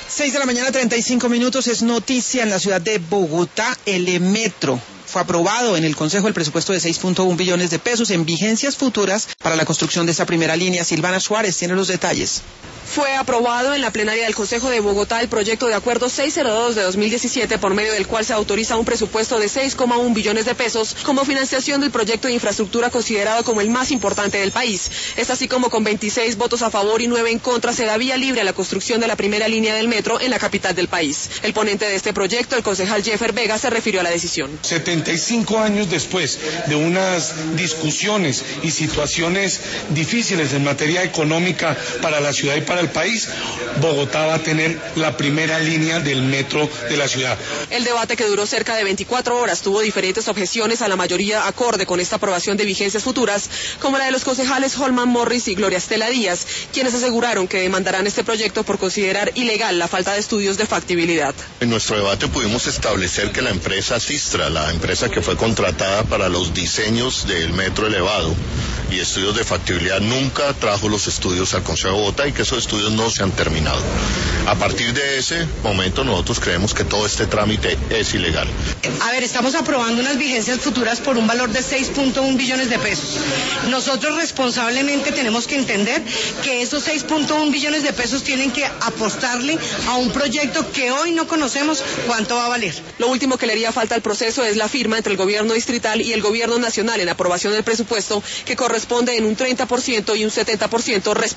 6 de la mañana, 35 minutos, es noticia en la ciudad de Bogotá. El metro fue aprobado en el Consejo el presupuesto de 6.1 billones de pesos en vigencias futuras para la construcción de esta primera línea. Silvana Suárez tiene los detalles. Fue aprobado en la plenaria del Consejo de Bogotá el proyecto de acuerdo 602 de 2017, por medio del cual se autoriza un presupuesto de 6,1 billones de pesos como financiación del proyecto de infraestructura considerado como el más importante del país. Es así como con 26 votos a favor y 9 en contra se da vía libre a la construcción de la primera línea del metro en la capital del país. El ponente de este proyecto, el concejal Jeffer Vega, se refirió a la decisión. 75 años después de unas discusiones y situaciones difíciles en materia económica para la ciudad y para el país, Bogotá va a tener la primera línea del metro de la ciudad. El debate, que duró cerca de 24 horas, tuvo diferentes objeciones, a la mayoría acorde con esta aprobación de vigencias futuras, como la de los concejales Holman Morris y Gloria Estela Díaz, quienes aseguraron que demandarán este proyecto por considerar ilegal la falta de estudios de factibilidad. En nuestro debate pudimos establecer que la empresa Sistra, la empresa que fue contratada para los diseños del metro elevado y estudios de factibilidad, nunca trajo los estudios al Consejo de Bogotá y que esos estudios no se han terminado. A partir de ese momento nosotros creemos que todo este trámite es ilegal. A ver, estamos aprobando unas vigencias futuras por un valor de 6.1 billones de pesos. Nosotros responsablemente tenemos que entender que esos 6.1 billones de pesos tienen que apostarle a un proyecto que hoy no conocemos cuánto va a valer. Lo último que le haría falta al proceso es la firma entre el gobierno distrital y el gobierno nacional en aprobación del presupuesto, que corresponde en un 30% y un 70% respectivamente.